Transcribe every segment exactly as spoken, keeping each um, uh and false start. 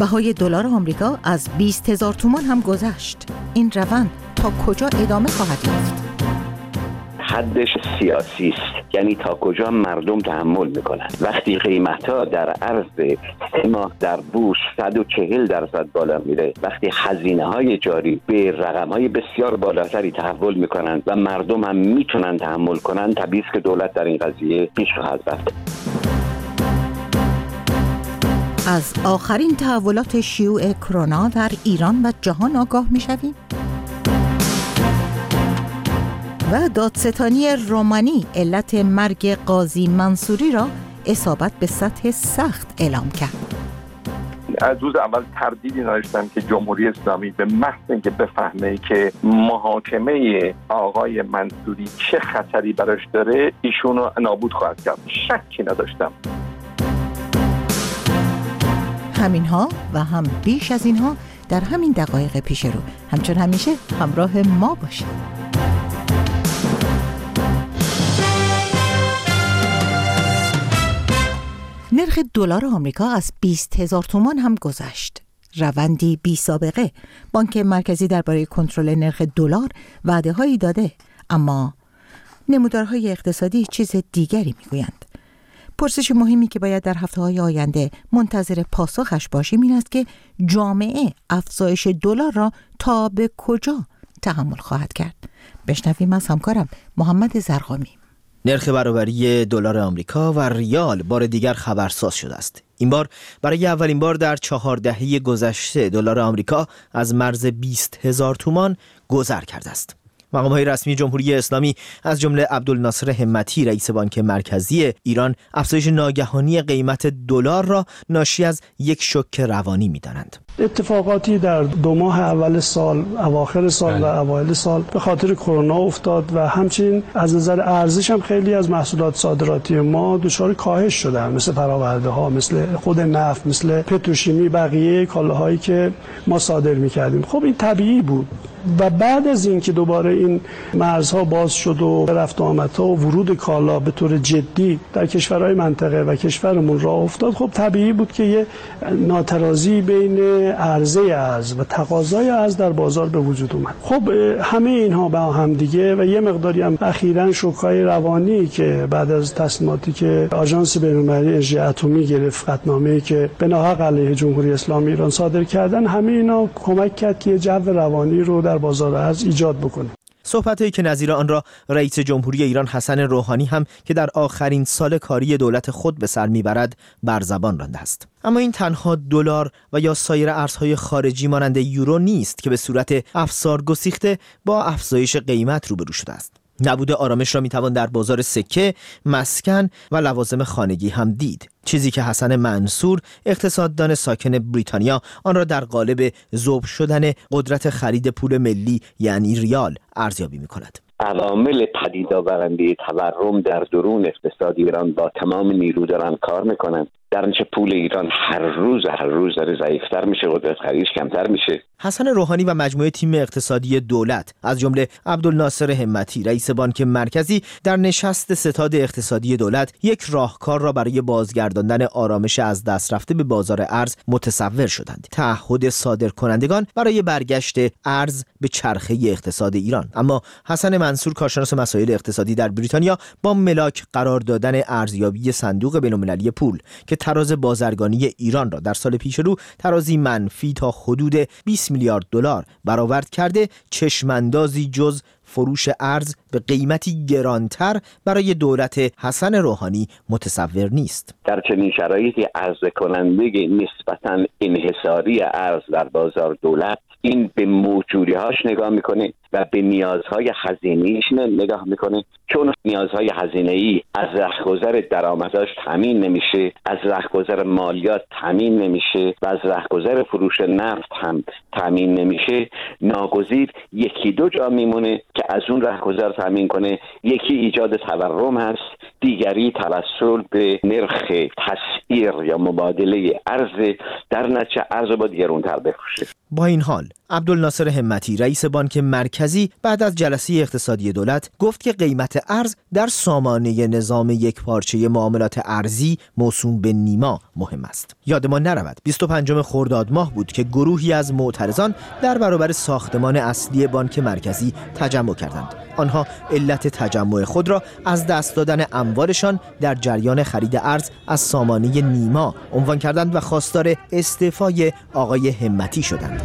بهای دلار آمریکا از بیست هزار تومان هم گذشت. این روند تا کجا ادامه خواهد یافت؟ حدش سیاسی است، یعنی تا کجا مردم تحمل میکنن. وقتی قیمت‌ها در عرض سه ماه در بورس صد و چهل درصد بالا میره، وقتی هزینه‌های جاری به رقم‌های بسیار بالاتری تحول میکنن و مردم هم میتونن تحمل کنن، طبیعی است که دولت در این قضیه پیش خواهد رفت. از آخرین تحولات شیوع کرونا در ایران و جهان آگاه میشویم و دادستانی رومانی علت مرگ قاضی منصوری را اصابت به سطح سخت اعلام کرد. از روز اول تردیدی نداشتم که جمهوری اسلامی به محض اینکه بفهمه که محاکمه آقای منصوری چه خطری براش داره ایشون رو نابود خواهد کرد. شکی نداشتم. همینها و هم بیش از اینها در همین دقایق پیش رو. همچون همیشه همراه ما باشید. نرخ دلار آمریکا از بیست هزار تومان هم گذشت. روندی بی سابقه. بانک مرکزی درباره کنترل نرخ دلار وعده‌هایی داده، اما نمودارهای اقتصادی چیز دیگری میگویند. پرسش مهمی که باید در هفته‌های آینده منتظر پاسخش باشیم این است که جامعه افزایش دلار را تا به کجا تحمل خواهد کرد. بشنویم از همکارم محمد زرقامی. نرخ برابری دلار آمریکا و ریال بار دیگر خبرساز شده است. این بار برای اولین بار در چهار دهه گذشته دلار آمریکا از مرز بیست هزار تومان گذر کرده است. مقام‌های رسمی جمهوری اسلامی از جمله عبدالناصر همتی رئیس بانک مرکزی ایران افزایش ناگهانی قیمت دلار را ناشی از یک شوک روانی می‌دانند. اتفاقاتی در دو ماه اول سال، اواخر سال و اوایل سال به خاطر کرونا افتاد و همچنین از نظر ارزش هم خیلی از محصولات صادراتی ما دچار کاهش شدن، مثل فرآورده‌ها، مثل خود نفت، مثل پتروشیمی، بقیه کالاهایی که ما صادر می‌کردیم. خب این طبیعی بود و بعد از اینکه دوباره این مرزها باز شد و رفت و آمدها و ورود کالا به طور جدی در کشورهای منطقه و کشورمون راه افتاد، خب طبیعی بود که یه ناترازی بین عرضه ارز و تقاضای ارز در بازار به وجود اومد. خب همه اینها با هم دیگه و یه مقداری هم اخیراً شوک‌های روانی که بعد از تصمیماتی که آژانس بین‌المللی انرژی اتمی گرفت، قطعنامه‌ای که به ناحق علیه جمهوری اسلامی ایران صادر کردن، همه اینا کمک کرد که جو روانی رو در بازار ارز ایجاد بکنه. صحبت‌هایی که نظیر آن را رئیس جمهوری ایران حسن روحانی هم که در آخرین سال کاری دولت خود به سر میبرد بر زبان رانده است. اما این تنها دلار و یا سایر ارزهای خارجی مانند یورو نیست که به صورت افسار گسیخته با افزایش قیمت روبرو شده است. نبود آرامش را میتوان در بازار سکه، مسکن و لوازم خانگی هم دید، چیزی که حسن منصور اقتصاددان ساکن بریتانیا آن را در قالب ذوب شدن قدرت خرید پول ملی یعنی ریال ارزیابی می‌کند. عوامل پدید آورنده تورم در درون اقتصاد ایران با تمام نیرو دارن کار میکنن. در نتیجه پول ایران هر روز هر روز داره ضعیف‌تر میشه، قدرت خریدش کمتر میشه. حسن روحانی و مجموعه تیم اقتصادی دولت از جمله عبدالناصر همتی رئیس بانک مرکزی در نشست ستاد اقتصادی دولت یک راهکار را برای بازگرداندن آرامش از دست رفته به بازار ارز متصور شدند: تعهد صادرکنندگان برای برگشت ارز به چرخه اقتصاد ایران. اما حسن منصور کارشناس مسائل اقتصادی در بریتانیا با ملاک قرار دادن ارزیابی صندوق بین‌المللی پول که تراز بازرگانی ایران را در سال پیش رو ترازی منفی تا حدود بیست میلیارد دلار برآورد کرده، چشماندازی جز فروش ارز به قیمتی گرانتر برای دولت حسن روحانی متصور نیست. در چنین شرایطی عرضه کننده نسبتاً انحصاری ارز در بازار دولت این به موجودی‌هاش نگاه میکنه و به نیازهای هزینه‌ایش نگاه میکنه، چون نیازهای هزینه‌ای از رهگذر درآمداش تامین نمیشه، از رهگذر مالیات تامین نمیشه و از رهگذر فروش نفت هم تامین نمیشه. ناگزیر یکی دو جا میمونه که از اون رهگذر تامین کنه. یکی ایجاد تورم هست، دیگری توسل به نرخ تسعیر یا مبادله ارز، در نتیجه ارز با گرانتر بفروشه. با این حال عبدالناصر همتی رئیس بانک مرکزی بعد از جلسه اقتصادی دولت گفت که قیمت ارز در سامانه نظام یکپارچه معاملات ارزی موسوم به نیما مهم است. یادمان نرود بیست و پنجم خرداد ماه بود که گروهی از معترضان در برابر ساختمان اصلی بانک مرکزی تجمع کردند. آنها علت تجمع خود را از دست دادن اموالشان در جریان خرید ارز از سامانه نیما عنوان کردند و خواستار استعفای آقای همتی شدند.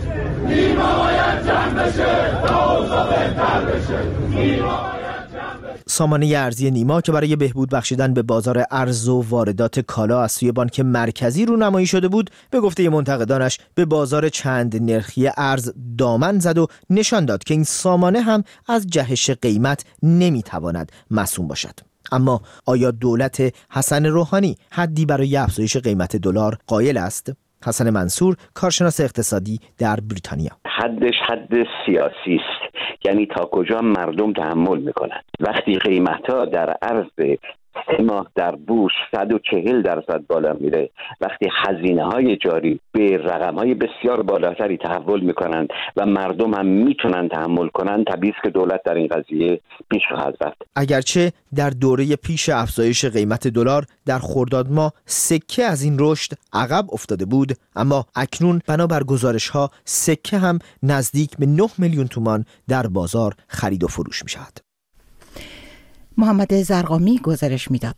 سامانه ارزی نیما که برای بهبود بخشیدن به بازار ارز و واردات کالا از سوی بانک مرکزی رونمایی شده بود، به گفته منتقدانش به بازار چند نرخی ارز دامن زد و نشان داد که این سامانه هم از جهش قیمت نمیتواند مصون باشد. اما آیا دولت حسن روحانی حدی برای افزایش قیمت دلار قائل است؟ حسن منصور، کارشناس اقتصادی در بریتانیا: حدش حد سیاسی است، یعنی تا کجا مردم تحمل میکنند. وقتی قیمت‌ها در عرض سه ماه در بورس صد و چهل درصد بالا میره، وقتی هزینه‌های جاری به رقم‌های بسیار بالاتری تحول میکنند و مردم هم میتونن تحمل کنند، طبیعی است که دولت در این قضیه پیش خواهد رفت. اگرچه در دوره پیش افزایش قیمت دلار در خرداد ماه سکه از این رشد عقب افتاده بود، اما اکنون بنابر گزارش‌ها سکه هم نزدیک به نه میلیون تومان در بازار خرید و فروش می‌شود. محمد زرقامی گزارش میداد.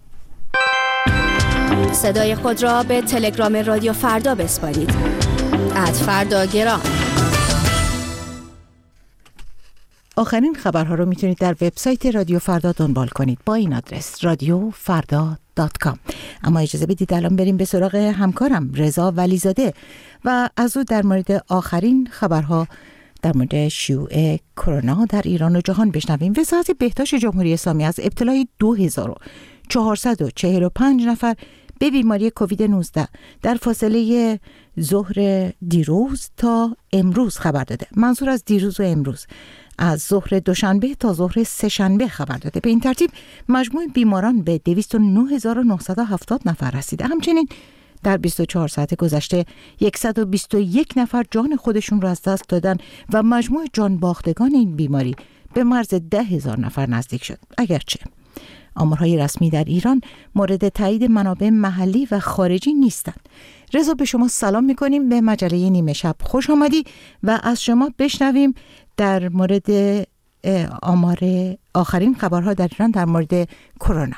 صدای خود را به تلگرام رادیو فردا بسپارید. ات فردا گرام. آخرین خبرها رو میتونید در وبسایت رادیو فردا دنبال کنید با این آدرس رادیو فردا دات کام. اما اجازه بدید الان بریم به سراغ همکارم رضا ولیزاده و از او در مورد آخرین خبرها در مورد شیوع کرونا در ایران و جهان بشنویم. وزارت بهداشت جمهوری اسلامی از ابتلای دو هزار و چهارصد و چهل و پنج نفر به بیماری کووید نوزده در فاصله ظهر دیروز تا امروز خبر داده. منظور از دیروز و امروز از ظهر دوشنبه تا ظهر سه‌شنبه خبر داده. به این ترتیب مجموع بیماران به دویست و نه هزار و نهصد و هفتاد نفر رسیده. همچنین در بیست و چهار ساعت گذشته صد و بیست و یک نفر جان خودشون را از دست دادن و مجموع جان باختگان این بیماری به مرز ده هزار نفر نزدیک شد. اگرچه آمارهای رسمی در ایران مورد تایید منابع محلی و خارجی نیستند. رضا، به شما سلام می‌کنیم، به مجله نیمه شب خوش آمدی و از شما بشنویم در مورد آمار آخرین خبرها در ایران در مورد کرونا.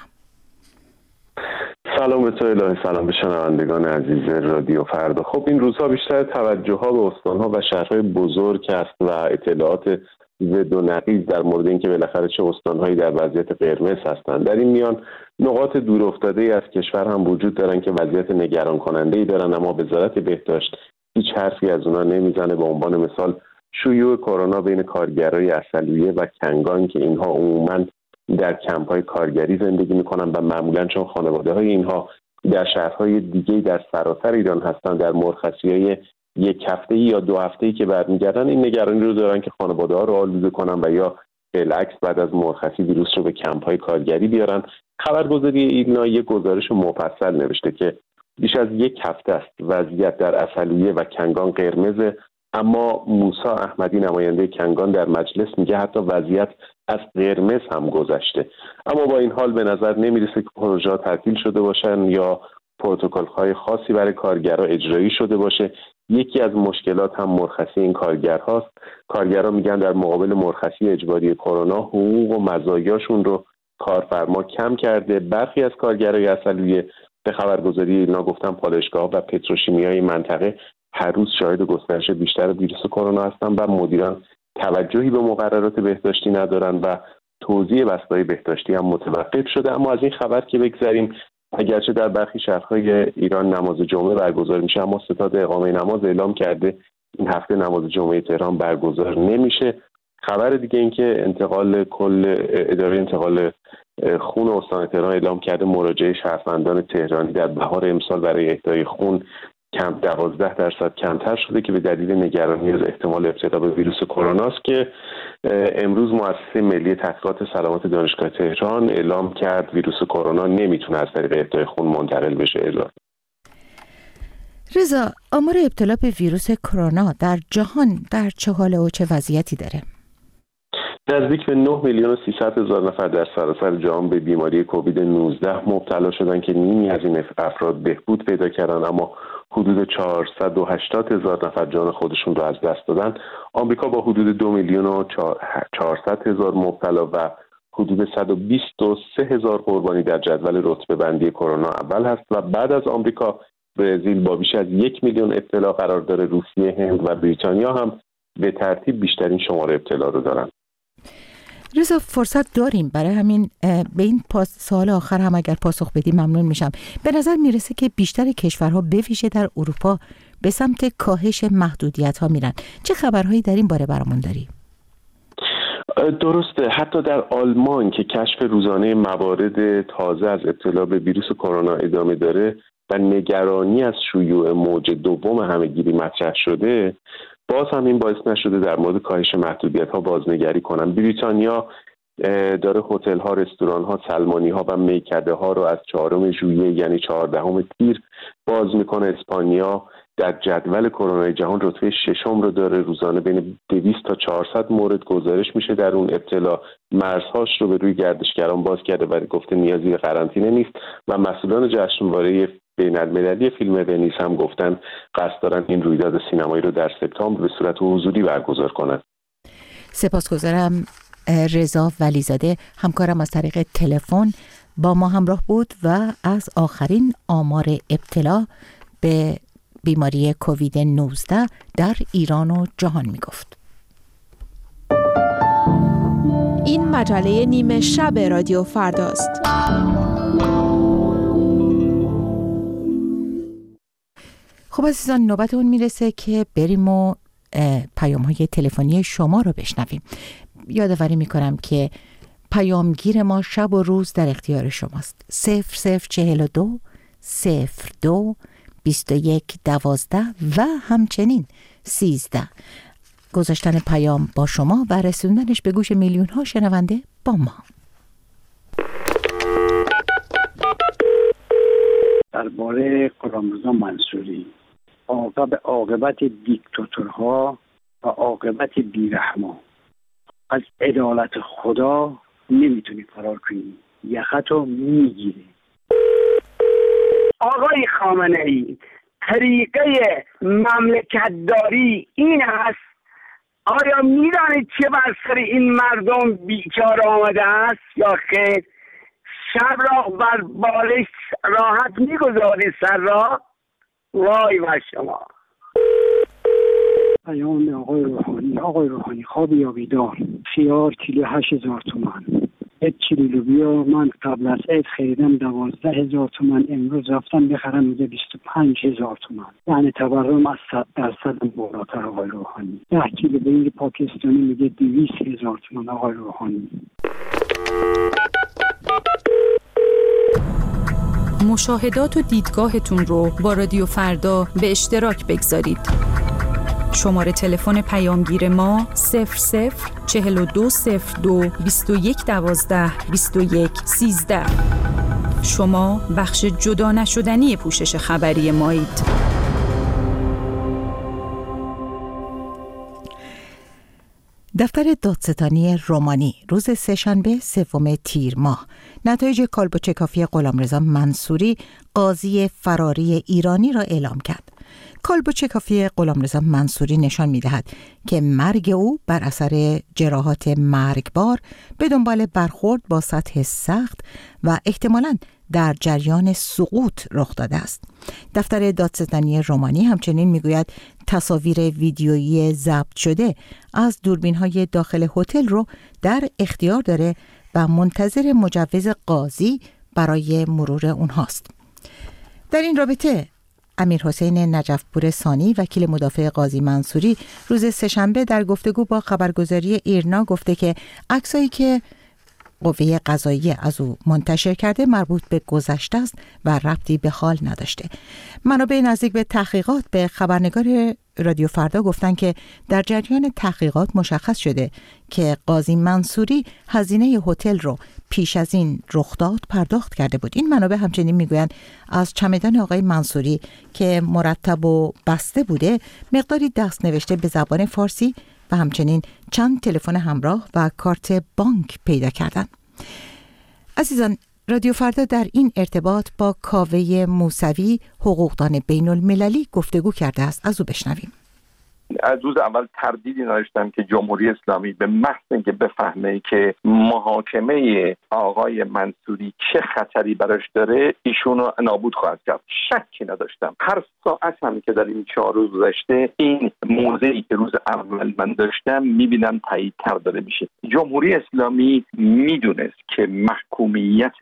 سلام به تو الهی، سلام به شنوندگان عزیز رادیو فردا. خب این روزها بیشتر توجه ها به استان‌ها و شهرهای بزرگ است و اطلاعات ضد و نقیض در مورد اینکه بالاخره چه استان‌هایی در وضعیت قرمز هستند. در این میان نقاط دور افتاده از کشور هم وجود دارن که وضعیت نگران کننده‌ای دارن، اما وزارت بهداشت هیچ حرفی از اونها نمیزنه. به عنوان مثال شیوع کرونا بین کارگرای عسلویه و کنگان که اینها عموماً در کمپ‌های کارگری زندگی می‌کنن و معمولاً چون خانواده‌های اینها در شهرهای دیگه در سراسر ایران هستن، در مرخصی‌های یک هفته‌ای یا دو هفته‌ای که برمیگردن این نگرانی رو دارن که خانواده‌ها رو آلوده کنن و یا بالعکس بعد از مرخصی ویروس رو به کمپ‌های کارگری بیارن. خبرگزاری ایرنا یک گزارش مفصل نوشته که بیش از یک هفته است وضعیت در عسلویه و کنگان قرمزه، اما موسی احمدی نماینده کنگان در مجلس میگه حتی وضعیت از قرمز هم گذشته. اما با این حال به نظر نمیرسه که پروژه‌ها تعطیل شده باشن یا پروتکل‌های خاصی برای کارگرها اجرایی شده باشه. یکی از مشکلات هم مرخصی این کارگرهاست. کارگرها میگن در مقابل مرخصی اجباری کرونا حقوق و مزایاشون رو کارفرما کم کرده. برخی از کارگرای عسلویه به خبرگزاری اینا گفتن پالایشگاه‌ها و پتروشیمیای منطقه هر روز شاهد گسترش بیشتر ویروس کرونا هستن و مدیران توجهی به مقررات بهداشتی ندارن و توزیع بسته‌های بهداشتی هم متوقف شده. اما از این خبر که بگذریم، اگرچه در برخی شهرهای ایران نماز جمعه برگزار میشه، اما ستاد اقامه نماز اعلام کرده این هفته نماز جمعه تهران برگزار نمیشه. خبر دیگه این که انتقال کل اداره انتقال خون استان تهران اعلام کرده مراجعه شهروندان تهرانی در بهار امسال برای اهدای خون کم دوازده درصد کمتر شده که به دلیل نگرانی از احتمال ابتلا به ویروس کرونا است که امروز مؤسسه ملی تحقیقات سلامت دانشگاه تهران اعلام کرد ویروس کرونا نمیتونه از طریق اهدای خون منتقل بشه. اعلام رضا، آمار ابتلا به ویروس کرونا در جهان در چه حال و چه وضعیتی داره؟ نزدیک به نه میلیون و سیصد هزار نفر در سراسر جهان به بیماری کووید نوزده مبتلا شدن که نیمی از این افراد بهبود پیدا کردن، اما حدود چهارصد و هشتاد هزار نفر جان خودشون رو از دست دادن. آمریکا با حدود دو میلیون و چهارصد هزار مبتلا و حدود صد و بیست و سه هزار قربانی در جدول رتبه بندی کرونا اول هست و بعد از آمریکا برزیل با بیش از یک میلیون ابتلا قرار داره. روسیه، هند و بریتانیا هم به ترتیب بیشترین شماره ابتلا رو دارن. رضا، فرصت داریم، برای همین به این سوال آخر هم اگر پاسخ بدی ممنون میشم. به نظر میرسه که بیشتر کشورها به ویژه در اروپا به سمت کاهش محدودیت ها میرن. چه خبرهایی در این باره برامون داری؟ درسته، حتی در آلمان که کشف روزانه موارد تازه از ابتلا به ویروس کرونا ادامه داره و نگرانی از شیوع موج دوم همه‌گیری مطرح شده، باز هم این باعث نشده در مورد کاهش محدودیت ها بازنگری کنن. بریتانیا داره هتل ها، رستوران ها، سلمانی ها و میکده ها رو از چهارم ژوئیه یعنی چهاردهم تیر باز میکنه. اسپانیا در جدول کرونا جهان رتبه ششم رو داره، روزانه بین دویست تا چهارصد مورد گزارش میشه در اون ابتلا. مرزهاش رو به روی گردشگران باز کرده و گفته نیازی به قرنطینه نیست و مسئولان جشنواره بین المللی فیلم ونیز هم گفتن قصد دارن این رویداد سینمایی رو در سپتامبر به صورت حضوری برگزار کنن. سپاسگزارم. رضا ولیزاده همکارم از طریق تلفن با ما همراه بود و از آخرین آمار ابتلا به بیماری کووید نوزده در ایران و جهان می گفت. این مجله نیمه شب رادیو فرداست. خب عزیزان، نوبت اون میرسه که بریم و پیام های تلفنی شما رو بشنویم. یادآوری میکنم که پیامگیر ما شب و روز در اختیار شماست. صفر صفر چهل و دو صفر دو بیست و یک دوازده و همچنین سیزده. گذاشتن پیام با شما و رسوندنش به گوش میلیون ها شنونده با ما. درباره غلامرضا منصوری، عاقبت دیکتاتورها و عاقبت بیرحما، از عدالت خدا نمیتونی فرار کنی، یخطو میگیری. آقای خامنه‌ای، طریقه مملکتداری این است. آیا میدانید چه بر سر این مردم بیچاره آمده است یا خیر؟ شب را بر بالش راحت میگذاری، سر را وای بر شما. پیام آقای روحانی. آقای روحانی، خواب یا بیدار؟ خیار کیلو هشت هزار تومان، یک کیلو لوبیا من قبل از عید خریدم دوازده هزار تومان، امروز رفتم بخرم میگه بیست و پنج هزار تومان. یعنی تورم از صد درصد بالاتر. آقای روحانی، ده کیلو بینگ پاکستانی میگه دویست هزار تومان. آقای روحانی، مشاهدات و دیدگاهتون رو با رادیو فردا به اشتراک بگذارید. شماره تلفن پیامگیر ما صفر صفر چهل و دو صفر دو بیست و یک دوازده بیست و یک سیزده. شما بخش جدا نشدنی پوشش خبری مایید. دفتر دادستانی رومانی روز سه‌شنبه سوم تیر ماه نتایج کالبوچکافی غلامرضا منصوری قاضی فراری ایرانی را اعلام کرد. کالبوچکافی غلامرضا منصوری نشان می‌دهد که مرگ او بر اثر جراحات مرگبار به دنبال برخورد با سطح سخت و احتمالاً در جریان سقوط رخ داده است. دفتر دادستانی رومانی همچنین میگوید تصاویر ویدیویی ضبط شده از دوربین‌های داخل هتل رو در اختیار داره و منتظر مجوز قاضی برای مرور اونهاست. در این رابطه امیر حسین نجفپور ثانی وکیل مدافع قاضی منصوری روز سه‌شنبه در گفتگو با خبرگزاری ایرنا گفته که عکسایی که قوه قضاییه از او منتشر کرده مربوط به گذشته است و ربطی به حال نداشته. منابع نزدیک به تحقیقات به خبرنگار رادیو فردا گفتن که در جریان تحقیقات مشخص شده که قاضی منصوری هزینه هتل رو پیش از این رخداد پرداخت کرده بود. این منابع همچنین میگویند از چمدان آقای منصوری که مرتب و بسته بوده مقداری دست نوشته به زبان فارسی و همچنین چند تلفن همراه و کارت بانک پیدا کردند. عزیزان، رادیو فردا در این ارتباط با کاوه موسوی حقوقدان بین المللی گفتگو کرده است. از او بشنویم. از روز اول تردیدی نداشتم که جمهوری اسلامی به محض اینکه بفهمه که محاکمه آقای منصوری چه خطری براش داره ایشونو نابود خواهد کرد. شکی نداشتم. هر ساعت هم که در این چهار روز گذشته این موضعی که روز اول من داشتم میبینم تاییدتر داره میشه. جمهوری اسلامی میدونست که محکومیت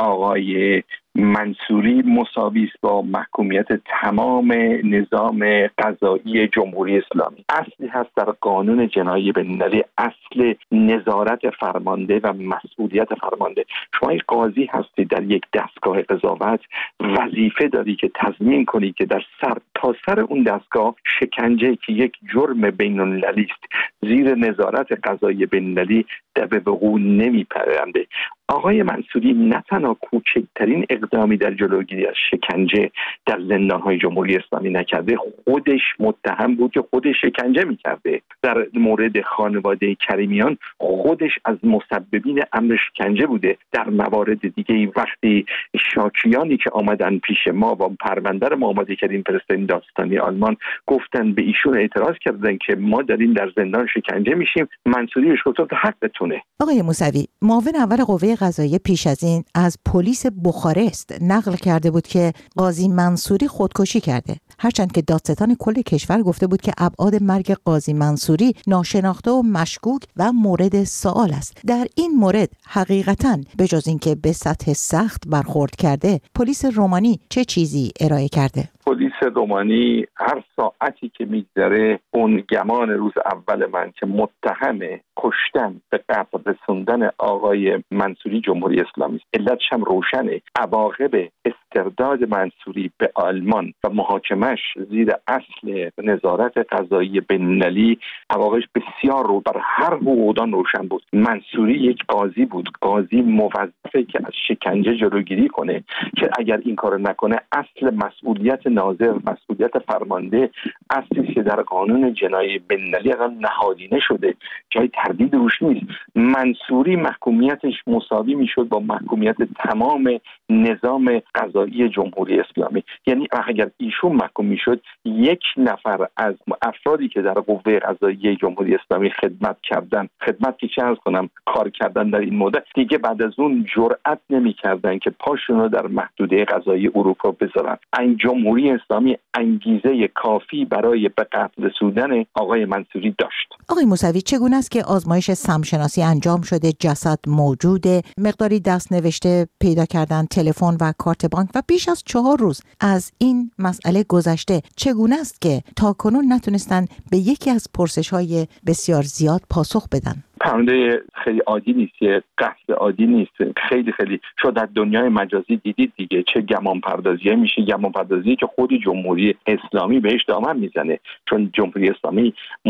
آقای منصوری مساوی است با محکومیت تمام نظام قضایی جمهوری اسلامی. اصلی هست در قانون جنایی بین‌المللی، اصل نظارت فرمانده و مسئولیت فرمانده. شما یک قاضی هستی در یک دستگاه قضاوت، وظیفه داری که تضمین کنی که در سر تا سر اون دستگاه شکنجه که یک جرم بین‌المللی است زیر نظارت قضایی بین‌المللی به وقوع نمیپرنده. آقای منصوری نه تنها کوچکترین اقدامی در جلوگیری از شکنجه در زندان‌های جمهوری اسلامی نکرده، خودش متهم بود که خودش شکنجه می‌کرده. در مورد خانواده کریمیان خودش از مسببین امر شکنجه بوده. در موارد دیگه وقتی شاکیانی که آمدن پیش ما با پرونده رو محمد کریم فرستادیم دادستانی آلمان گفتن به ایشون اعتراض کردن که ما داریم در زندان شکنجه میشیم، منصوری بهش گفت حقتونه. آقای موسوی، معاون اول قوه قضاییه پیش از این از پلیس بخارست نقل کرده بود که قاضی منصوری خودکشی کرده، هرچند که دادستان کل کشور گفته بود که ابعاد مرگ قاضی منصوری ناشناخته و مشکوک و مورد سوال است. در این مورد حقیقتاً به جز اینکه به سطح سخت برخورد کرده، پلیس رومانی چه چیزی ارائه کرده؟ پلیس رومانی هر ساعتی که میگذره اون گمان روز اول من که متهم کشتن به قتل رسوندن آقای منصوری جمهوری اسلامی است، علتش هم روشنه. عواقب استرداد منصوری به آلمان و محاکمش زیر اصل نظارت قضایی بین‌المللی عواقبش بسیار رو بر هر حقوقدان روشن بود. منصوری یک قاضی بود، قاضی موظفه که از شکنجه جلوگیری کنه که اگر این کارو نکنه اصل مسئولیت ناظر، مسئولیت فرمانده، اصلی که در قانون جنایی بین‌المللی نهادینه شده، جای تردید روش نیست. منصوری محکومیتش مساوی میشد با محکومیت تمام نظام قضایی جمهوری اسلامی. یعنی اگر ایشون محکوم میشد، یک نفر از افرادی که در قوه قضایی جمهوری اسلامی خدمت کردن، خدمت که چه عرض کنم کار کردن در این مدت، دیگه بعد از اون جرئت نمی‌کردن که پاشون رو در محدوده قضایی اروپا بذارن. این جمهوری اسلامی انگیزه کافی برای به قتل رسوندن آقای منصوری داشت. آقای موسوی، چگونه است که آزمایش سمشناسی انجام شده، جسد موجوده، مقداری دست نوشته پیدا کردن، تلفن و کارت بانک و بیش از چهار روز از این مسئله گذشته، چگونه است که تاکنون نتونستن به یکی از پرسش‌های بسیار زیاد پاسخ بدن؟ پرونده خیلی عادی نیست، قصد عادی نیست. خیلی خیلی شد در دنیای مجازی دیدید دیگه چه گمان پردازی میشه، گمان پردازی که خود جمهوری اسلامی بهش دامن میزنه، چون جمهوری اسلامی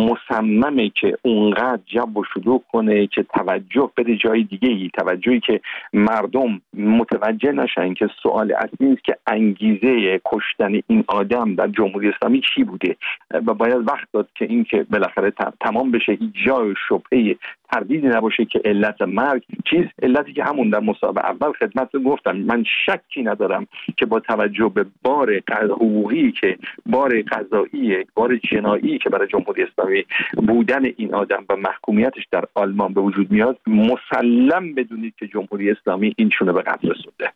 مصممه که اونقدر جب و شلوغ کنه که توجه بده جای دیگه ای، توجهی که مردم متوجه نشن که سوال اصلی است که انگیزه کشتن این آدم در جمهوری اسلامی چی بوده و باید وقت داد که این که بالاخره تمام بشه، هیچ جای شبهه تردیدی نباشه که علت مرگ چیز، علتی که همون در مصاحبه اول خدمتتون گفتم. من شکی ندارم که با توجه به بار حقوقی که بار قضایی، بار جنایی که برای جمهوری اسلامی بودن این آدم و محکومیتش در آلمان به وجود میاد، مسلم بدونید که جمهوری اسلامی اینشونه به قتل رسونده.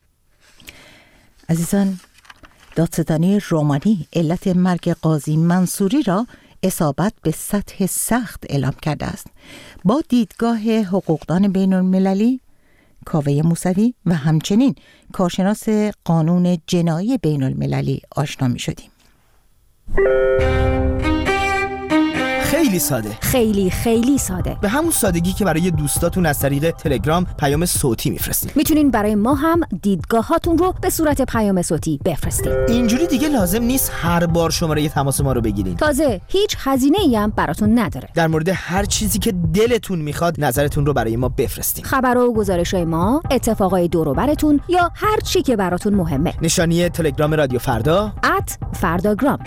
عزیزان، دادستانی رومانی علت مرگ قاضی منصوری را اصابت به سطح سخت اعلام کرده است. با دیدگاه حقوقدان بین المللی کاوه موسوی و همچنین کارشناس قانون جنایی بین المللی آشنا می شدیم. خیلی ساده. خیلی خیلی ساده. به همون سادگی که برای دوستاتون از طریق تلگرام پیام صوتی میفرستین. میتونین برای ما هم دیدگاهاتون رو به صورت پیام صوتی بفرستین. اینجوری دیگه لازم نیست هر بار شماره تماس ما رو بگیرین. تازه هیچ هزینه‌ای هم براتون نداره. در مورد هر چیزی که دلتون میخواد نظرتون رو برای ما بفرستین. خبر و گزارش‌های ما، اتفاقای دور و براتون یا هر چی که براتون مهمه. نشانی تلگرام رادیو فردا ات فرداگرام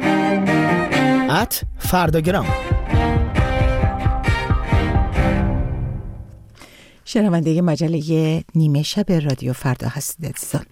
ات فرداگرام. شنونده مجله نیمه شب رادیو فردا هستید عزیزان.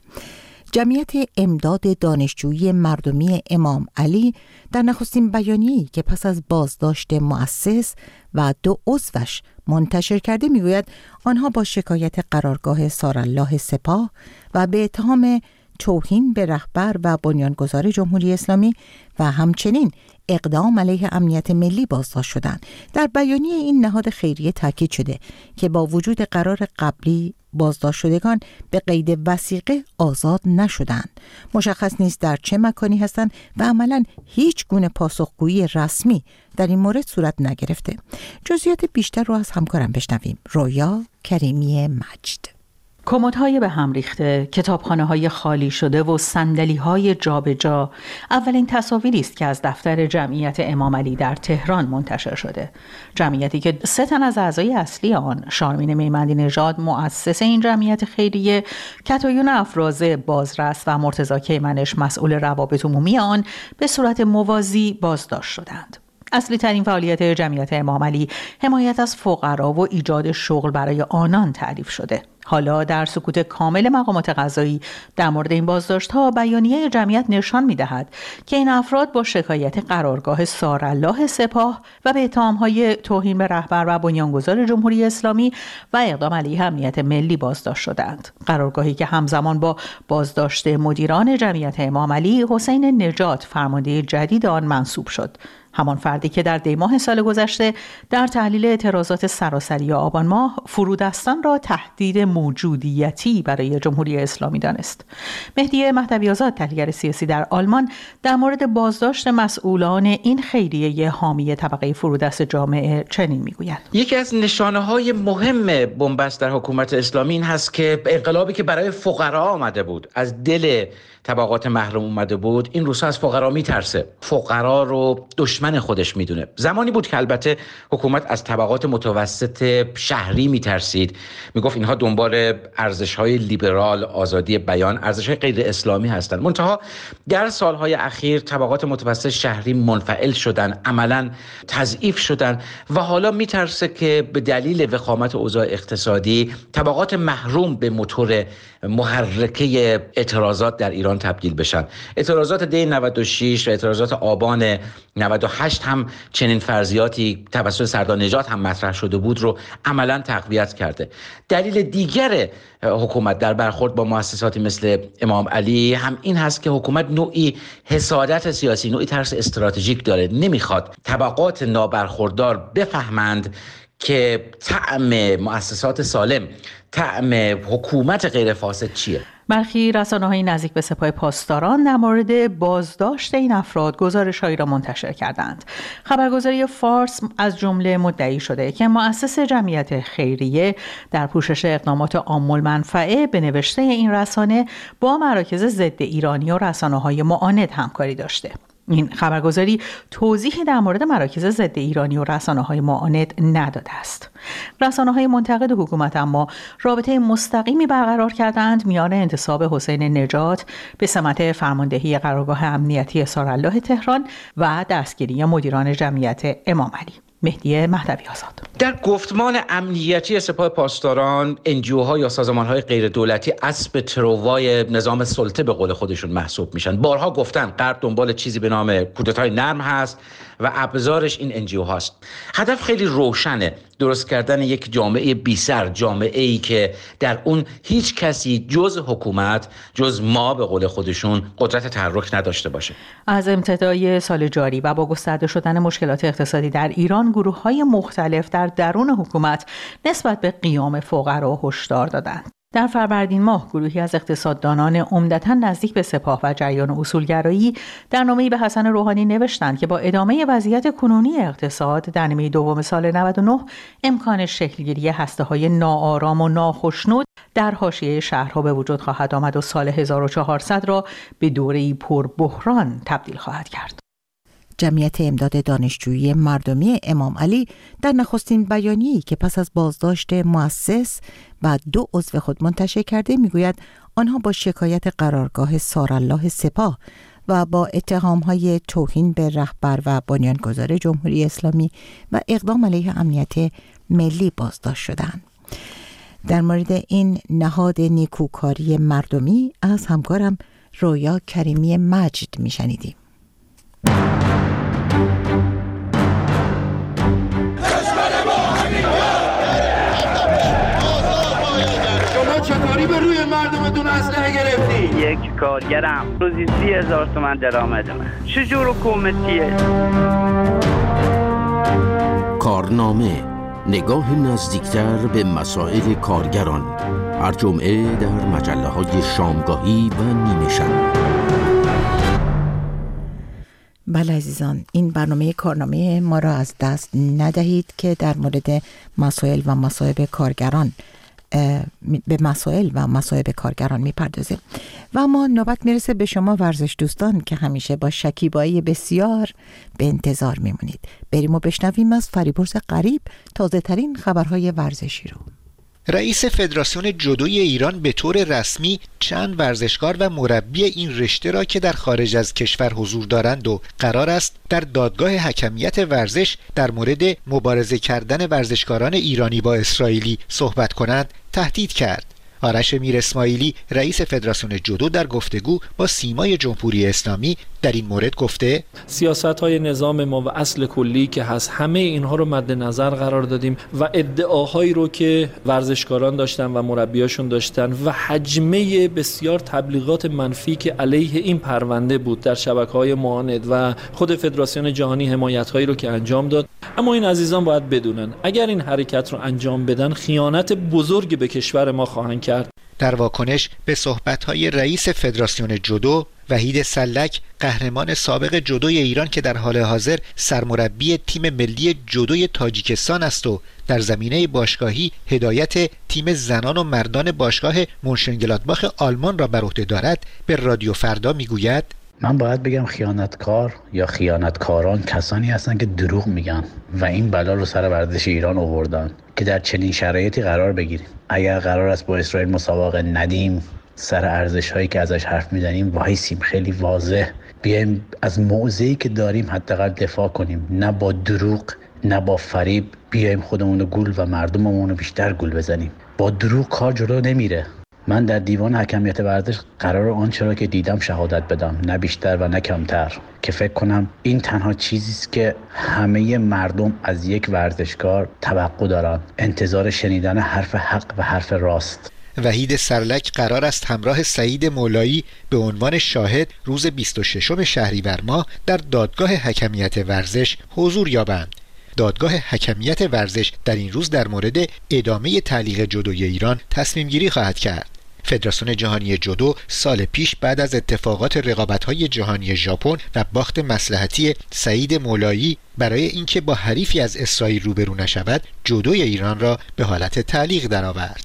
جمعیت امداد دانشجویی مردمی امام علی در نخستین بیانیه‌ای که پس از بازداشت مؤسس و دو عضوش منتشر کرده میگوید آنها با شکایت قرارگاه سارالله سپاه و به اتهام توهین به رهبر و بنیانگذار جمهوری اسلامی و همچنین اقدام علیه امنیت ملی بازداشت شدند. در بیانیه این نهاد خیریه تاکید شده که با وجود قرار قبلی بازداشت شدگان به قید وثیقه آزاد نشدند. مشخص نیست در چه مکانی هستند و عملاً هیچ گونه پاسخگویی رسمی در این مورد صورت نگرفته. جزئیات بیشتر رو از همکارم بشنویم. رویا کریمی مجد. کمدهای به هم ریخته، کتابخانه‌های خالی شده و صندلی‌های جابجا اولین تصاویری است که از دفتر جمعیت امام علی در تهران منتشر شده. جمعیتی که سه تن از اعضای اصلی آن، شارمین میمندی نژاد مؤسس این جمعیت خیریه، کتایون افرازه بازرس و مرتضی کیمنش مسئول روابط عمومی آن، به صورت موازی بازداشت شدند. اصلی ترین فعالیت جمعیت امام علی حمایت از فقرا و ایجاد شغل برای آنان تعریف شده. حالا در سکوت کامل مقامات قضایی در مورد این بازداشت‌ها بیانیه جمعیت نشان می‌دهد که این افراد با شکایت قرارگاه سارالله سپاه و به اتهام‌های توهین به رهبر و بنیانگذار جمهوری اسلامی و اقدام علیه امنیت ملی بازداشت شدند. قرارگاهی که همزمان با بازداشت مدیران جمعیت امام علی حسین نجات فرمانده جدید آن منصوب شد. همان فردی که در دی ماه سال گذشته در تحلیل اعتراضات سراسری آبان ماه فرودستان را تهدید موجودیتی برای جمهوری اسلامی دانست. مهدی مهدوی آزاد، تحلیلگر سیاسی در آلمان، در مورد بازداشت مسئولان این خیریه حامی طبقه فرودست جامعه چنین میگوید: یکی از نشانه‌های مهم بنبست در حکومت اسلامی این هست که انقلابی که برای فقرا آمده بود، از دل طبقات محروم اومده بود، این روزها از فقرا میترسه، فقرا رو دشمن خودش میدونه. زمانی بود که البته حکومت از طبقات متوسط شهری میترسید، میگفت اینها دنبال ارزش‌های لیبرال، آزادی بیان، ارزش‌های غیر اسلامی هستند. منتها در سالهای اخیر طبقات متوسط شهری منفعل شدن، عملاً تضعیف شدن و حالا میترسه که به دلیل وخامت اوضاع اقتصادی طبقات محروم به موتور محرکه اعتراضات در ایران تبدیل بشن. اعتراضات دی نود و شش و اعتراضات آبان نود و هشت هم چنین فرضیاتی توسط سردار نجات هم مطرح شده بود رو عملاً تقویت کرده. دلیل دیگر حکومت در برخورد با مؤسساتی مثل امام علی هم این هست که حکومت نوعی حسادت سیاسی، نوعی ترس استراتژیک داره. نمیخواد طبقات نابرخوردار بفهمند که طعم مؤسسات سالم، طعم حکومت غیر فاسد چیه. برخی رسانه‌های نزدیک به سپاه پاسداران در مورد بازداشت این افراد گزارش‌هایی را منتشر کردند. خبرگزاری فارس از جمله مدعی شده که مؤسس جمعیت خیریه در پوشش اقدامات عام المنفعه به نوشته این رسانه با مراکز ضد ایرانی و رسانه‌های معاند همکاری داشته. این خبرگزاری توضیحی در مورد مراکز ضد ایرانی و رسانه‌های معاند نداده است. رسانه‌های منتقد حکومت اما رابطه مستقیمی برقرار کردند میان انتصاب حسین نجات به سمت فرماندهی قرارگاه امنیتی سارالله تهران و دستگیری مدیران جمعیت امام علی. مهدی مهدوی آزاد. در گفتمان امنیتی سپاه پاسداران، انجیوها یا سازمان‌های غیر دولتی اسب تروای نظام سلطه به قول خودشون محسوب میشن. بارها گفتن غرب دنبال چیزی به نام کودتای نرم هست و ابزارش این انجیو هاست. هدف خیلی روشنه، درست کردن یک جامعه بی سر، جامعه ای که در اون هیچ کسی جز حکومت، جز ما به قول خودشون قدرت تحرک نداشته باشه. از ابتدای سال جاری و با گسترده شدن مشکلات اقتصادی در ایران، گروه‌های مختلف در درون حکومت نسبت به قیام فقرا هشدار دادند. در فروردین ماه گروهی از اقتصاددانان عمدتاً نزدیک به سپاه و جریان اصولگرایی در نامه‌ای به حسن روحانی نوشتند که با ادامه وضعیت کنونی اقتصاد در نیمه دوم سال نود و نه امکان شکلگیری هسته‌های ناآرام و ناخشنود در حاشیه شهرها به وجود خواهد آمد و سال هزار و چهارصد را به دوره‌ای پر بحران تبدیل خواهد کرد. جمعیت امداد دانشجویی مردمی امام علی در نخستین بیانیه‌ای که پس از بازداشت مؤسس و دو عضو خود منتشر کرده میگوید آنها با شکایت قرارگاه سارالله سپاه و با اتهام‌های توهین به رهبر و بنیانگذار جمهوری اسلامی و اقدام علیه امنیت ملی بازداشت شدند. در مورد این نهاد نیکوکاری مردمی از همکارم رویا کریمی مجد میشنیدیم. چطوری به روی مردمتون اسلحه گرفتی؟ یک کارگرم روزی سی هزار تومن درآمدمه. چجور حکومتیه؟ کارنامه، نگاه نزدیکتر به مسائل کارگران، هر جمعه در مجله‌های شامگاهی و نیمه شب. بله عزیزان، این برنامه کارنامه ما را از دست ندهید که در مورد مسائل و مصائب کارگران به مسائل و مصائب کارگران میپردازه. و اما نوبت میرسه به شما ورزش دوستان که همیشه با شکیبایی بسیار به انتظار میمونید. بریم و بشنویم از فریبرز غریب تازه ترین خبرهای ورزشی رو. رئیس فدراسیون جودوی ایران به طور رسمی چند ورزشکار و مربی این رشته را که در خارج از کشور حضور دارند و قرار است در دادگاه حکمیت ورزش در مورد مبارزه کردن ورزشکاران ایرانی با اسرائیلی صحبت کنند تهدید کرد. آرش میر اسماعیلی رئیس فدراسیون جودو در گفتگو با سیمای جمهوری اسلامی در این مورد گفته سیاست‌های نظام ما و اصل کلی که هست همه اینها رو مد نظر قرار دادیم و ادعاهایی رو که ورزشکاران داشتن و مربیاشون داشتن و حجمه بسیار تبلیغات منفی که علیه این پرونده بود در شبکه‌های معاند و خود فدراسیون جهانی حمایت‌هایی رو که انجام داد. اما این عزیزان باید بدونن اگر این حرکت رو انجام بدن خیانت بزرگی به کشور ما خواهند کرد. در واکنش به صحبت‌های رئیس فدراسیون جودو وحید سلک، قهرمان سابق جودوی ایران که در حال حاضر سرمربی تیم ملی جودوی تاجیکستان است و در زمینه باشگاهی هدایت تیم زنان و مردان باشگاه مونشنگلادباخ آلمان را بر عهده دارد، به رادیو فردا میگوید من باید بگم خیانتکار یا خیانتکاران کسانی هستند که دروغ میگن و این بلا رو سر ورزش ایران آوردن که در چنین شرایطی قرار بگیریم. اگر قرار است با اسرائیل مسابقه ندیم، سر ارزش هایی که ازش حرف میزنیم وایسیم، خیلی واضح بیایم از موضعی که داریم حداقل دفاع کنیم، نه با دروغ نه با فریب بیایم خودمون رو گول و مردممون رو بیشتر گول بزنیم. با دروغ کار جلو نمیره. من در دیوان حکمیت ورزش قرار آنچه را که دیدم شهادت بدم، نه بیشتر و نه کمتر، که فکر کنم این تنها چیزی است که همه مردم از یک ورزشکار توقع دارن، انتظار شنیدن حرف حق و حرف راست. وحید سرلک قرار است همراه سعید مولایی به عنوان شاهد روز بیست و ششم شهریور ماه در دادگاه حکمیت ورزش حضور یابند. دادگاه حکمیت ورزش در این روز در مورد ادامه تعلیق جودوی ایران تصمیم گیری خواهد کرد. فدراسیون جهانی جودو سال پیش بعد از اتفاقات رقابت‌های جهانی ژاپن و باخت مصلحتی سعید مولایی برای اینکه با حریفی از اسرائیل روبرو نشود، جودوی ایران را به حالت تعلیق درآورد.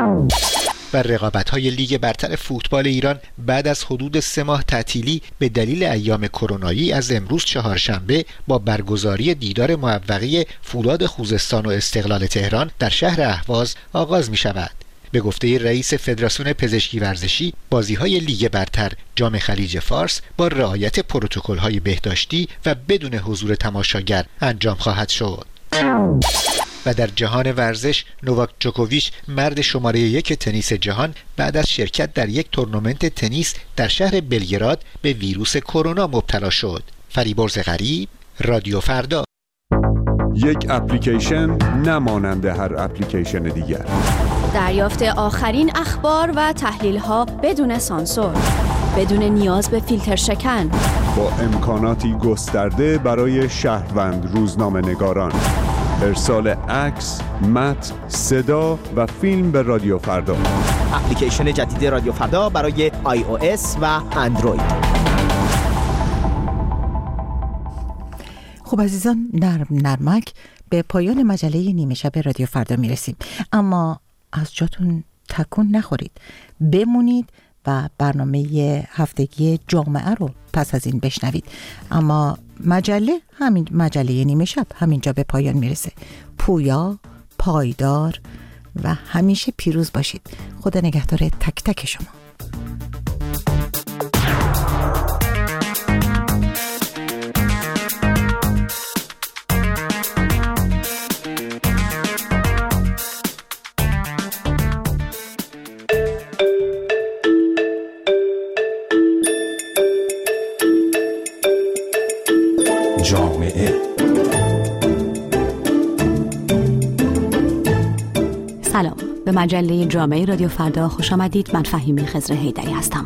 و رقابت‌های لیگ برتر فوتبال ایران بعد از حدود سه ماه تعطیلی به دلیل ایام کرونایی از امروز چهارشنبه با برگزاری دیدار موفقی فولاد خوزستان و استقلال تهران در شهر اهواز آغاز می‌شود. به گفته رئیس فدراسیون پزشکی ورزشی، بازی‌های لیگ برتر جام خلیج فارس با رعایت پروتکل‌های بهداشتی و بدون حضور تماشاگر انجام خواهد شد. و در جهان ورزش، نوواک جوکوویچ مرد شماره یک تنیس جهان بعد از شرکت در یک تورنمنت تنیس در شهر بلگراد به ویروس کرونا مبتلا شد. فریبرز غریب، رادیو فردا. یک اپلیکیشن نمانند هر اپلیکیشن دیگر. دریافت آخرین اخبار و تحلیل‌ها بدون سانسور، بدون نیاز به فیلتر شکن، با امکاناتی گسترده برای شهروند روزنامه نگاران. ارسال عکس، متن، صدا و فیلم به رادیو فردا. اپلیکیشن جدید رادیو فردا برای آی او اس و اندروید. خب عزیزان، نرم نرمک به پایان مجله نیمه شب رادیو فردا میرسیم، اما از جاتون تکون نخورید، بمونید و برنامه هفتگی جامعه رو پس از این بشنوید. اما مجله، همین مجله نیمه شب همینجا به پایان میرسه. پویا، پایدار و همیشه پیروز باشید. خدا نگهدار تک تک شما. جامعه. سلام، به مجله جامعه رادیو فردا خوش آمدید. من فهیمه خضر حیدری هستم.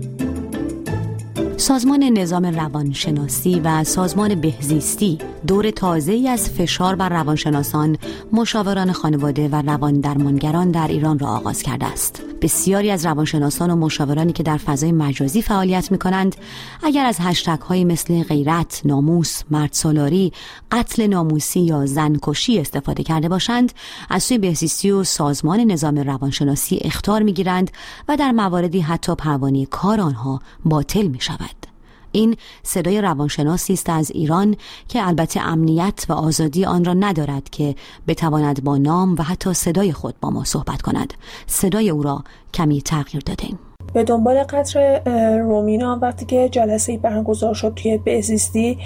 سازمان نظام روانشناسی و سازمان بهزیستی دور تازه‌ای از فشار بر روانشناسان، مشاوران خانواده و روان درمانگران در ایران را آغاز کرده است. بسیاری از روانشناسان و مشاورانی که در فضای مجازی فعالیت می‌کنند، اگر از هشتگ‌هایی مثل غیرت، ناموس، مردسالاری، قتل ناموسی یا زنکشی استفاده کرده باشند، از سوی بهزیستی و سازمان نظام روانشناسی اخطار می‌گیرند و در مواردی حتی پروانه کار آنها باطل می‌شود. این صدای روانشناسی است از ایران که البته امنیت و آزادی آن را ندارد که بتواند با نام و حتی صدای خود با ما صحبت کند. صدای او را کمی تغییر دادیم. به دنبال قتل رومینا وقتی که جلسه‌ای برگزار شد توی بهزیستی،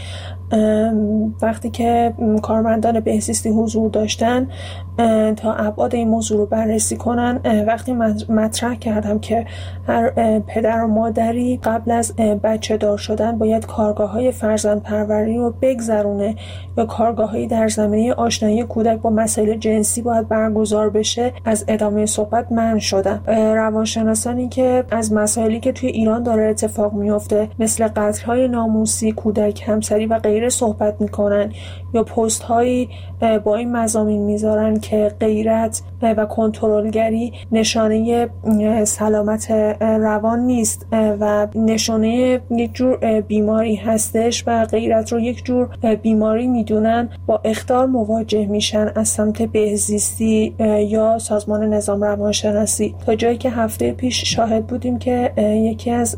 وقتی که کارمندان بهزیستی حضور داشتن تا ابعاد این موضوع رو بررسی کنن، وقتی مطرح کردم که هر پدر و مادری قبل از بچه دار شدن باید کارگاه‌های فرزند پروری رو بگذرونه یا کارگاه‌هایی در زمینه آشنایی کودک با مسائل جنسی باید برگزار بشه، از ادامه صحبت منع شدن. روانشناسانی که از مسائلی که توی ایران داره اتفاق میفته مثل قتل‌های ناموسی، کودک همسری و غیره صحبت میکنن یا پست هایی با این مضامین میذارن که غیرت و کنترلگری نشانه سلامت روان نیست و نشانه یک جور بیماری هستش و غیرت رو یک جور بیماری میدونن، با اخطار مواجه میشن از سمت بهزیستی یا سازمان نظام روانشناسی. تا جایی که هفته پیش شاهد بودیم که یکی از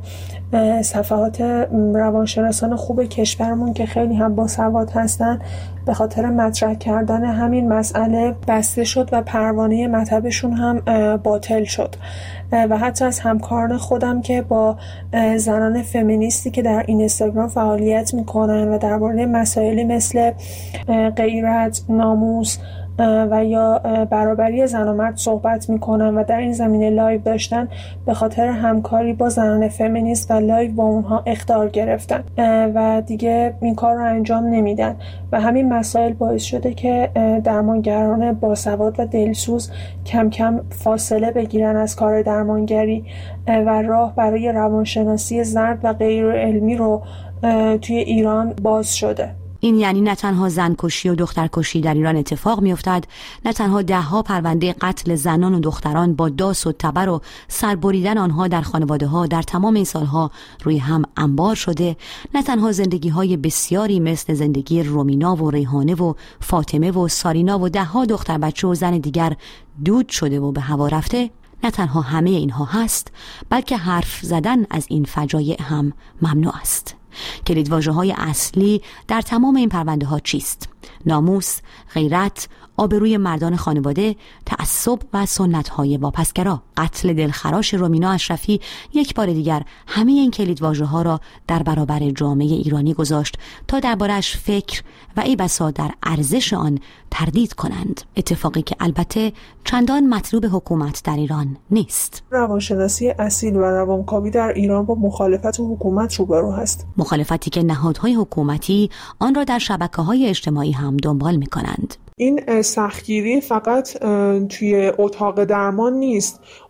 صفحات روانشناسان خوب کشورمون که خیلی هم باسواد هستن به خاطر مطرح کردن همین مسئله بسته شد و پروانه مطبشون هم باطل شد. و حتی از همکاران خودم که با زنان فمینیستی که در اینستاگرام فعالیت میکنن و درباره مسائلی مثل غیرت، ناموس و یا برابری زن و مرد صحبت میکنن و در این زمینه لایو داشتن، به خاطر همکاری با زنان فمینیست و لایو با اونها اخطار گرفتن و دیگه این کار رو انجام نمیدن و همین مسائل باعث شده که درمانگران باسواد و دلسوز کم کم فاصله بگیرن از کار درمانگری و راه برای روانشناسی زرد و غیر علمی رو توی ایران باز شده. این یعنی نه تنها زنکشی و دخترکشی در ایران اتفاق میافتد، نه تنها دهها پرونده قتل زنان و دختران با داس و تبر و سربریدن آنها در خانواده ها در تمام این سالها روی هم انبار شده، نه تنها زندگی های بسیاری مثل زندگی رومینا و ریحانه و فاطمه و سارینا و دهها دختر بچه و زن دیگر دود شده و به هوا رفته، نه تنها همه اینها هست، بلکه حرف زدن از این فجایع هم ممنوع است. کلیدواژه‌های اصلی در تمام این پرونده ها چیست؟ ناموس، غیرت، آبروی مردان خانواده، تعصب و سنت‌های واپسگرا. قتل دلخراش رومینا اشرفی یک بار دیگر همه این کلیدواژه‌ها را در برابر جامعه ایرانی گذاشت تا دربارش فکر و ای بسا در ارزش آن تردید کنند، اتفاقی که البته چندان مطلوب حکومت در ایران نیست. روانشناسی اصیل و روانکاوی در ایران با مخالفت حکومت روبرو هست، مخالفتی که نهادهای حکومتی آن را در شبکه‌های اجتماعی هم دنبال می‌کنند. این سختگیری فقط توی اتاق درمان نیست.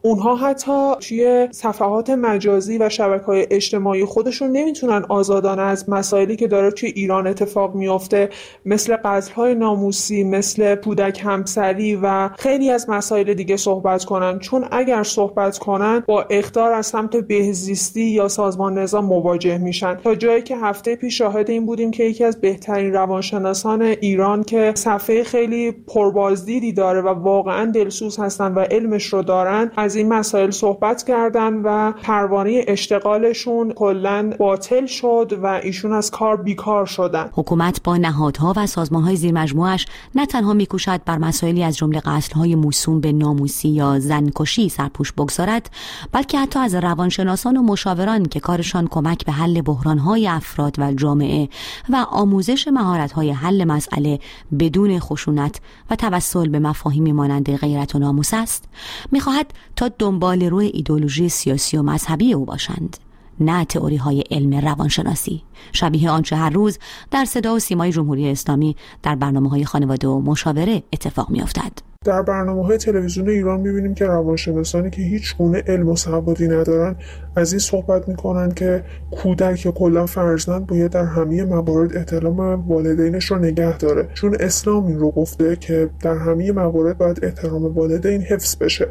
اونها حتی توی صفحات مجازی و شبکه‌های اجتماعی خودشون نمیتونن آزادانه از مسائلی که داره توی ایران اتفاق میفته مثل قتل‌های ناموسی، مثل کودک همسری و خیلی از مسائل دیگه صحبت کنن، چون اگر صحبت کنن با اخطار از سمت بهزیستی یا سازمان نظام مواجه میشن. تا جایی که هفته پیش شاهد این بودیم که یکی از بهترین روانشناسان ایران که صفحه خیلی پربازدیدی داره و واقعا دلسوز هستن و علمش رو دارن از این مسائل صحبت کردن و پروانه اشتغالشون کلاً باطل شد و ایشون از کار بیکار شدن. حکومت با نهادها و سازمان‌های زیر مجموعش نه تنها می‌کوشد بر مسائلی از جمله قتل‌های موسوم به ناموسی یا زنکشی سرپوش بگذارد، بلکه حتی از روانشناسان و مشاوران که کارشان کمک به حل بحران‌های افراد و جامعه و آموزش مهارت‌های حل مسئله بدون خشونت و توسل به مفاهیمی مانند غیرت و ناموس است، می‌خواهد تا دنبال روی ایدئولوژی سیاسی و مذهبی او باشند، نه تئوری‌های علم روانشناسی، شبیه آنچه هر روز در صدا و سیمای جمهوری اسلامی در برنامه‌های خانواده و مشاوره اتفاق می‌افتد. در برنامه‌های تلویزیون ایران می‌بینیم که روانشناسانی که هیچ گونه علم و سوادی ندارن از این صحبت می‌کنن که کودک یا کلا فرزند باید در همه موارد احترام والدینش رو نگه داره، چون اسلام این رو گفته که در همه موارد باید احترام والدین حفظ بشه.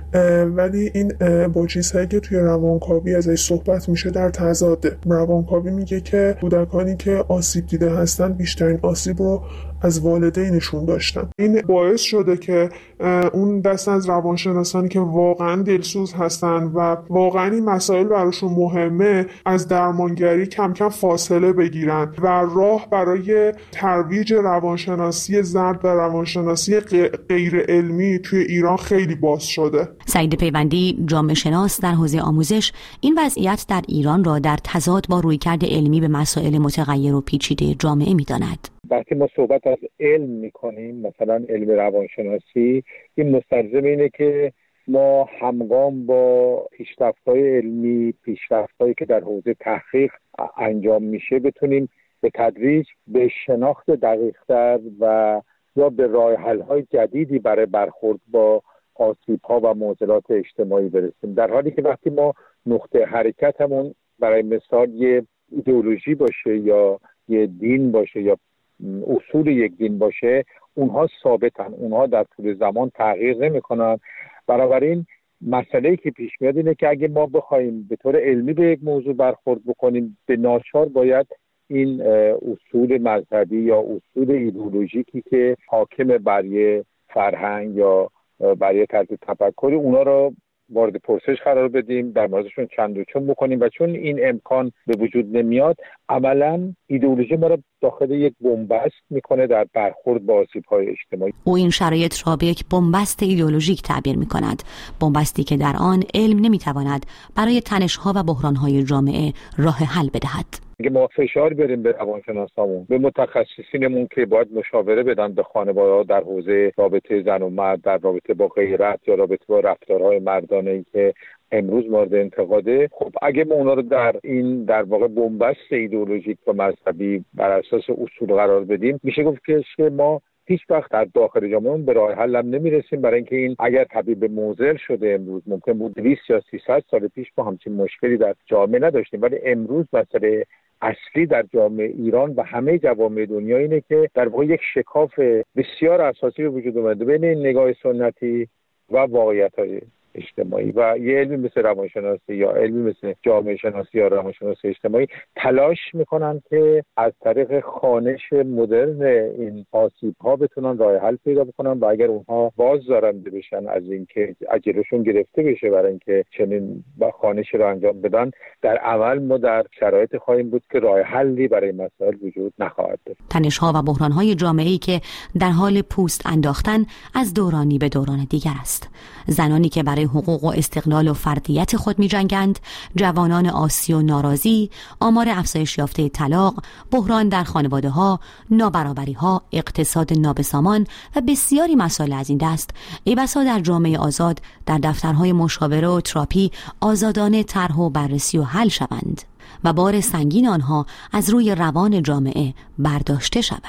ولی این با چیزهایی که توی روانکاوی ازش صحبت میشه در تضاده. روانکاوی میگه که کودکانی که آسیب دیده هستن بیشترین آسیب رو از والدینشون داشتن. این باعث شده که اون دست از روانشناسانی که واقعا دلسوز هستن و واقعا این مسائل براشون مهمه از درمانگری کم کم فاصله بگیرن و راه برای ترویج روانشناسی زرد و روانشناسی غیر علمی توی ایران خیلی باز شده. سعید پیوندی، جامعه شناس در حوزه آموزش، این وضعیت در ایران را در تضاد با رویکرد علمی به مسائل متغیر و پیچیده جامعه می‌داند. وقتی ما صحبت از علم میکنیم، مثلا علم روانشناسی، این مستلزم اینه که ما همگام با پیشرفت‌های علمی، پیشرفت‌هایی که در حوزه تحقیق انجام میشه بتونیم به تدریج به شناخت دقیق‌تر و یا به راه حل‌های جدیدی برای برخورد با آسیب‌ها و معضلات اجتماعی برسیم. در حالی که وقتی ما نقطه حرکتمون برای مثال یه ایدئولوژی باشه یا یه دین باشه یا اصول یک دین باشه، اونها ثابتن، اونها در طول زمان تغییر نمی‌کنن. بنابراین مسئله‌ای که پیش میاد اینه که اگه ما بخوایم به طور علمی به یک موضوع برخورد بکنیم، به ناچار باید این اصول مذهبی یا اصول ایدئولوژیکی که حاکم بر یه فرهنگ یا بر یه طرز تفکری، اونا رو وارد پرسش قرار بدیم، در موردشون چند و چون بکنیم و چون این امکان به وجود نمیاد، عملاً ایدئولوژی ما رو داخل یک بنبست میکنه در برخورد با آسیب‌های اجتماعی. او این شرایط را به یک بنبست ایدئولوژیک تعبیر میکند، بنبستی که در آن علم نمیتواند برای تنش‌ها و بحران‌های جامعه راه حل بدهد. اگه ما فشار بریم به روانشناسامون، به متخصصینمون که باید مشاوره بدن به خانواده‌ها در حوزه رابطه زن و مرد، در رابطه با غیرت یا رابطه با رفتارهای مردانه‌ای که امروز مورد انتقاده، خب اگه ما اونا رو در این در واقع بنبست ایدئولوژیک و مذهبی بر اساس اصول قرار بدیم، میشه گفت که ما هیچ وقت در داخل جامعه به راه حل هم نمیرسیم، برای اینکه این اگر تبدیل به معضل شده امروز، ممکن بود دویست یا سیصد سال پیش ما همچین مشکلی در جامعه نداشتیم، ولی امروز مسئله اصلی در جامعه ایران و همه جوامع دنیا اینه که در واقع یک شکاف بسیار اساسی به وجود اومده بین این نگاه سنتی و واقعیت‌های اجتماعی و یه علمی مثل روانشناسی یا علمی مثل جامعه شناسی یا روانشناسی اجتماعی تلاش میکنن که از طریق خوانش مدرن این آسیب‌ها بتونن راه حل پیدا بکنن و اگر اونها بازدارنده بشن از اینکه اجرشون گرفته بشه برای اینکه چنین خوانش رو انجام بدن، در عمل ما در شرایط خواهیم بود که راه حلی برای مسائل وجود نخواهد داشت. تنش‌ها و بحران‌های جامعه‌ای که در حال پوست انداختن از دورانی به دوران دیگر است. زنانی که برای حقوق و استقلال و فردیت خود می جنگند، جوانان آسی و ناراضی، آمار افزایش یافته طلاق، بحران در خانواده ها، نابرابری ها، اقتصاد نابسامان و بسیاری مسائل از این دست ای بسا در جامعه آزاد در دفترهای مشاوره و تراپی آزادانه طرح و بررسی و حل شوند و بار سنگین آنها از روی روان جامعه برداشته شود.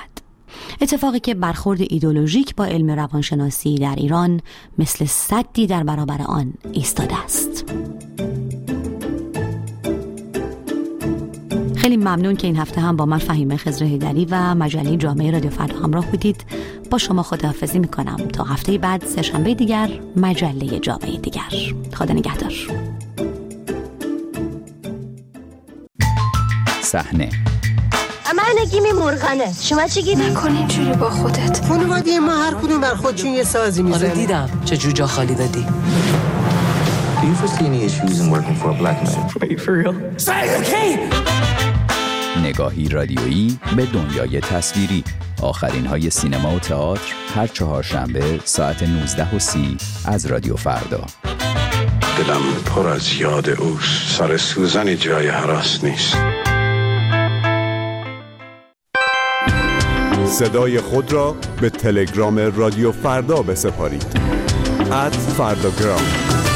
اتفاقی که برخورد ایدئولوژیک با علم روانشناسی در ایران مثل سدی در برابر آن ایستاده است. خیلی ممنون که این هفته هم با من فهیمه خضر حیدری و مجله جامعه رادیو فردا همراه بودید. با شما خداحافظی میکنم تا هفته بعد، سه شنبه دیگر، مجله جامعه دیگر. خدا نگهدار. صحنه من نگیمی مرغنه، شما چی گیدی؟ نکن اینجوری با خودت. خانواده ما هر کدوم بر خودشون یه سازی میزنه. آره دیدم چه جوجا خالی دادی. Do you foresee any issues in working for a black man? Are you for real? Say the key! نگاهی رادیویی به دنیای تصویری. آخرین های سینما و تئاتر هر چهارشنبه ساعت نوزده و سی از رادیو فردا. دلم پر از یاد اوست، سر سوزن جای هراس نیست. صدای خود را به تلگرام رادیو فردا بسپارید. ات فرداگرام.